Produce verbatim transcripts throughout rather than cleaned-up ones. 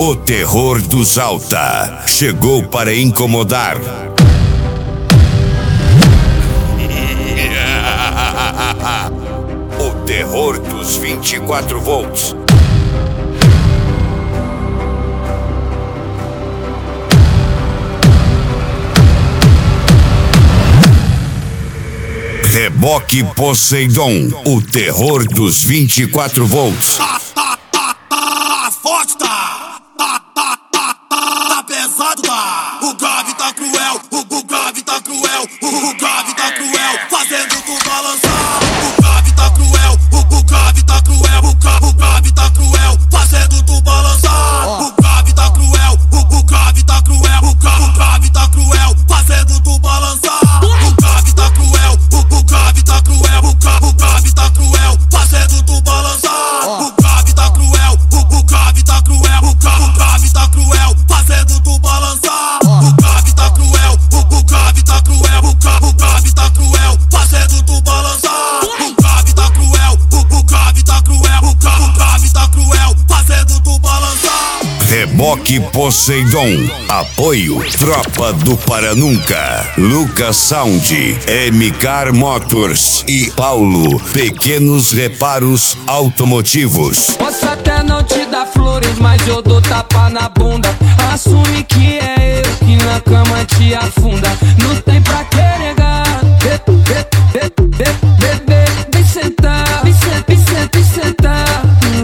O terror dos Alta chegou para incomodar. O terror dos vinte e quatro volts. Reboque Poseidon, o terror dos vinte e quatro volts. Tá, tá, tá, tá, forte tá, tá, tá, tá, tá, pesado tá. O grave tá cruel, o, o grave tá cruel, o, o grave tá cruel, fazendo tu balançar. O grave tá cruel, o, o grave tá cruel, o, gra, o grave tá cruel, fazendo tu balançar. O grave tá cruel, o, o grave tá cruel, o, gra, o grave tá cruel, fazendo tu balançar. O grave tá cruel, o, o grave tá cruel, o, gra, o grave tá cruel, fazendo tu balançar. O grave tá cruel, o, o grave tá cruel, o, gra, o grave tá cruel, fazendo tu balançar. O grave tá cruel, o, o grave tá cruel, o, gra, o grave tá cruel, fazendo tu balançar. O grave tá cruel, o, o grave tá cruel, o, gra, o grave tá cruel, fazendo tu balançar. Reboque Poseidon, apoio Tropa do Paranunca, Lucas Sound, M-Car Motors e Paulo, Pequenos Reparos Automotivos. Posso até não te dar flores, mas eu dou tapa na bunda. Assume que é eu que na cama te afunda. Não tem pra que negar. Bebê, vem sentar, vem sentar, vem sentar, vem sentar.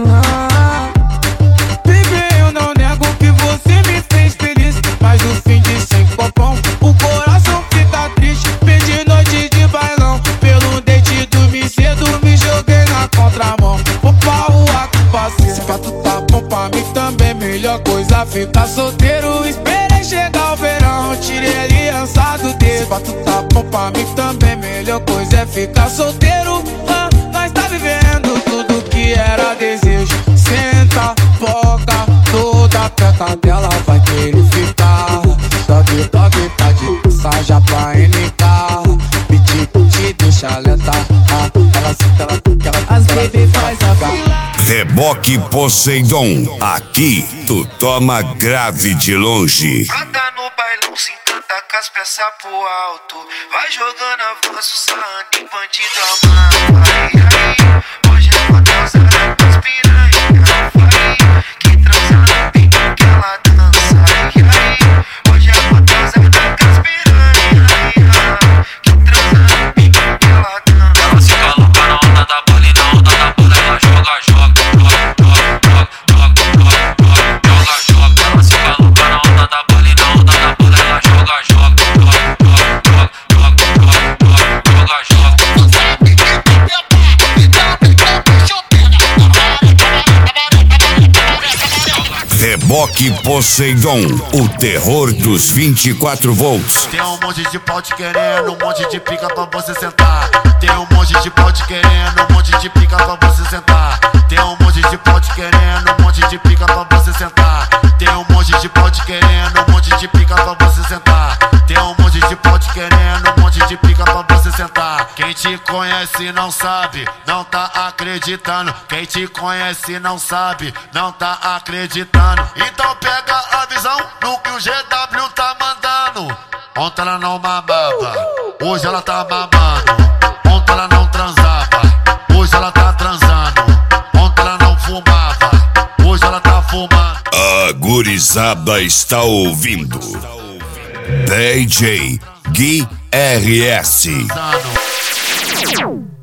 Baby, eu não nego que você me fez feliz, mas no fim de sem popão, o coração fica triste. Perdi noite de bailão, pelo dente dormi cedo, me joguei na contramão. Opa, o ato passei, se pra tu tá bom pra mim também, melhor coisa ficar solteiro. Esperei chegar o verão, tirei aliança do dedo. Se pra tu tá bom pra mim também, melhor coisa é ficar solteiro. Ah, nós tá vivendo tudo que era desejo. Senta, foca, toda perto dela vai querer ficar. Dog, dog, tá de saja pra N K. Piti, te deixa lenta. Ah, ela senta, ela fica, ela As bebê faz a fila. Reboque Poseidon, aqui tu toma grave de longe. Anda no bailão, se encanta com as peças pro alto. Vai jogando avanço, sarrando em bandido amado. Ai, ai, hoje é uma dançada com as piranhas. Vai, que transando bem com aquela dança. Ai, ai, hoje é uma dançada com as piranhas. Ai, que transando bem com aquela dança. Ela fica louca na onda da bola e na onda da bola ela joga, joga, joga, joga, joga, joga, joga, joga. Ela fica louca na onda da bola e na onda da bola ela joga, joga, joga, joga, joga, joga, Reboque Poseidon, o terror dos vinte e quatro volts. Tem um monte de pau te querendo, um monte de pica pra você sentar. Tem um monte de pau te querendo, um monte de pica pra você sentar. Tem um monte de pau te querendo, um monte de pica pra você sentar. Tem um monte de pau te querendo, um monte de pica pra você sentar. Tem um monte de pau te querendo, um monte de pica pra você sentar. Quem te conhece não sabe, não tá acreditando. Quem te conhece não sabe, não tá acreditando. Então pega a visão no que o G W tá mandando. Ontem ela não mamava, hoje ela tá mamando. Ontem ela não transava, hoje ela tá transando. Ontem ela não fumava, hoje ela tá fumando. A gurizada está ouvindo D J Gui R S.